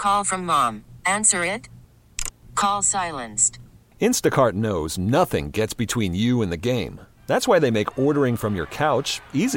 Call from mom. Answer it. Call silenced. Instacart knows nothing gets between you and the game. That's why they make ordering from your couch easy.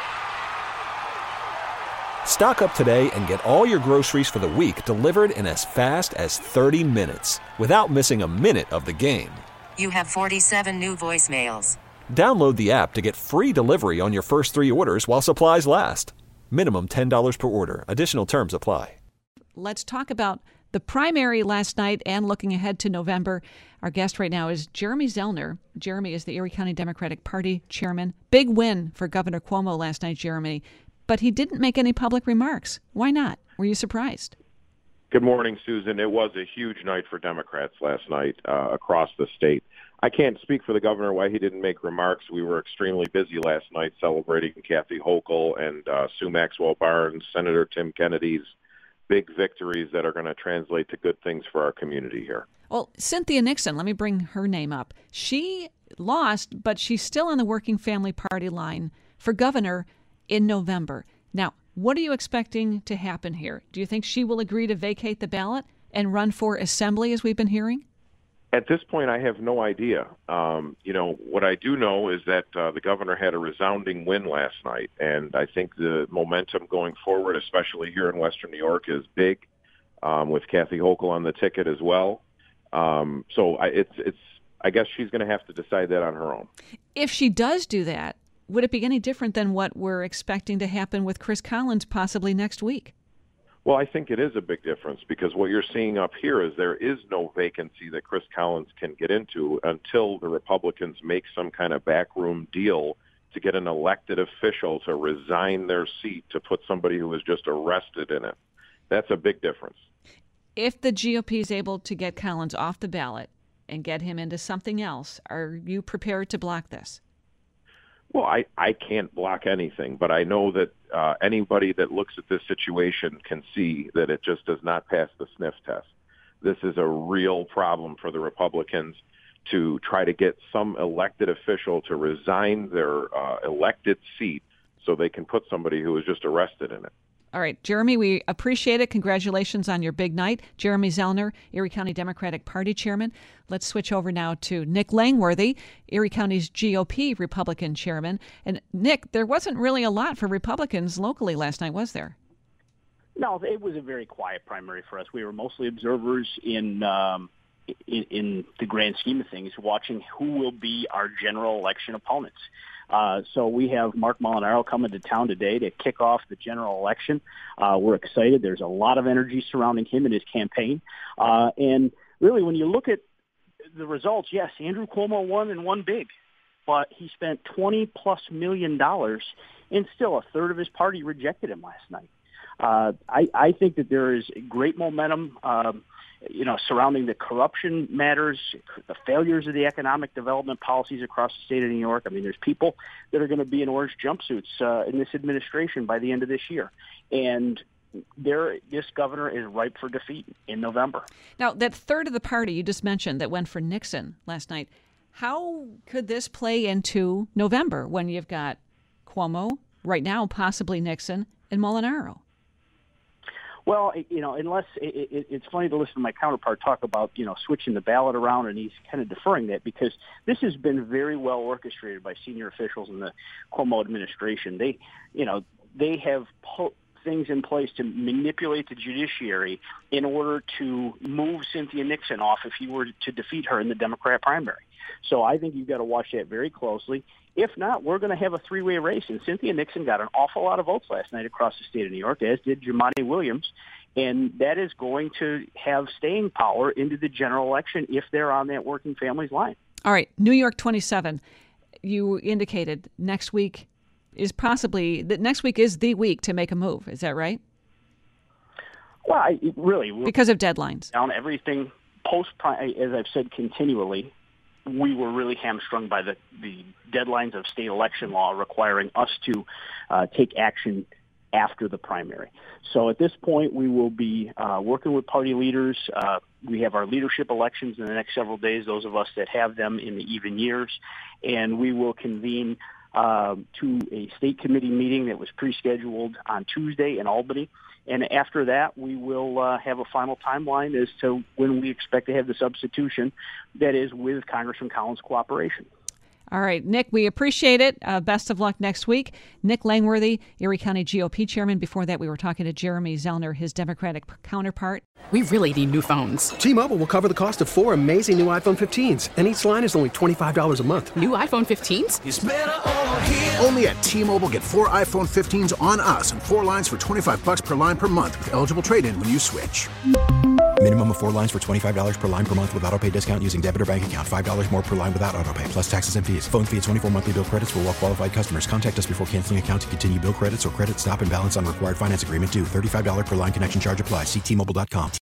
Stock up today and get all your groceries for the week delivered in as fast as 30 minutes without missing a minute of the game. You have 47 new voicemails. Download the app to get free delivery on your first 3 orders while supplies last. Minimum $10 per order. Additional terms apply. Let's talk about the primary last night and looking ahead to November. Our guest right now is Jeremy Zellner. Jeremy is the Erie County Democratic Party chairman. Big win for Governor Cuomo last night, Jeremy. But he didn't make any public remarks. Why not? Were you surprised? Good morning, Susan. It was a huge night for Democrats last night across the state. I can't speak for the governor why he didn't make remarks. We were extremely busy last night celebrating Kathy Hochul and Sue Maxwell Barnes, Senator Tim Kennedy's big victories that are going to translate to good things for our community here. Well, Cynthia Nixon, let me bring her name up. She lost, but she's still on the Working Family Party line for governor in November. Now, what are you expecting to happen here? Do you think she will agree to vacate the ballot and run for assembly, as we've been hearing? At this point, I have no idea. What I do know is that the governor had a resounding win last night, and I think the momentum going forward, especially here in Western New York, is big, with Kathy Hochul on the ticket as well. I guess she's going to have to decide that on her own. If she does do that, would it be any different than what we're expecting to happen with Chris Collins possibly next week? Well, I think it is a big difference because what you're seeing up here is there is no vacancy that Chris Collins can get into until the Republicans make some kind of backroom deal to get an elected official to resign their seat to put somebody who was just arrested in it. That's a big difference. If the GOP is able to get Collins off the ballot and get him into something else, are you prepared to block this? Well, I can't block anything, but I know that anybody that looks at this situation can see that it just does not pass the sniff test. This is a real problem for the Republicans to try to get some elected official to resign their elected seat so they can put somebody who was just arrested in it. All right, Jeremy, we appreciate it. Congratulations on your big night. Jeremy Zellner, Erie County Democratic Party chairman. Let's switch over now to Nick Langworthy, Erie County's GOP Republican chairman. And Nick, there wasn't really a lot for Republicans locally last night, was there? No, it was a very quiet primary for us. We were mostly observers in the grand scheme of things, watching who will be our general election opponents. So we have Mark Molinaro coming to town today to kick off the general election. We're excited. There's a lot of energy surrounding him and his campaign. And really, when you look at the results, yes, Andrew Cuomo won and won big, but he spent $20+ million, and still a third of his party rejected him last night. I think that there is great momentum surrounding the corruption matters, the failures of the economic development policies across the state of New York. I mean, there's people that are going to be in orange jumpsuits in this administration by the end of this year. And this governor is ripe for defeat in November. Now, that third of the party you just mentioned that went for Nixon last night, how could this play into November when you've got Cuomo, right now possibly Nixon, and Molinaro? Well, unless it's funny to listen to my counterpart talk about, switching the ballot around, and he's kind of deferring that because this has been very well orchestrated by senior officials in the Cuomo administration. They have put things in place to manipulate the judiciary in order to move Cynthia Nixon off if he were to defeat her in the Democrat primary. So I think you've got to watch that very closely. If not, we're going to have a three-way race. And Cynthia Nixon got an awful lot of votes last night across the state of New York, as did Jumaane Williams. And that is going to have staying power into the general election if they're on that working families line. All right, New York 27, you indicated next week is the week to make a move. Is that right? Well, really. Because of deadlines. Down everything post-prime, as I've said continually, we were really hamstrung by the deadlines of state election law requiring us to take action after the primary. So at this point, we will be working with party leaders. We have our leadership elections in the next several days, those of us that have them in the even years, and we will convene to a state committee meeting that was pre-scheduled on Tuesday in Albany. And after that, we will have a final timeline as to when we expect to have the substitution, that is with Congressman Collins' cooperation. All right, Nick, we appreciate it. Best of luck next week. Nick Langworthy, Erie County GOP chairman. Before that, we were talking to Jeremy Zellner, his Democratic counterpart. We really need new phones. T-Mobile will cover the cost of 4 amazing new iPhone 15s, and each line is only $25 a month. New iPhone 15s? It's better over here. Only at T-Mobile, get 4 iPhone 15s on us and 4 lines for $25 per line per month with eligible trade-in when you switch. Minimum of 4 lines for $25 per line per month with autopay discount using debit or bank account. $5 more per line without autopay, plus taxes and fees. Phone fee at 24 monthly bill credits for well-qualified customers. Contact us before canceling account to continue bill credits or credit stop and balance on required finance agreement due. $35 per line connection charge applies. See T-Mobile.com.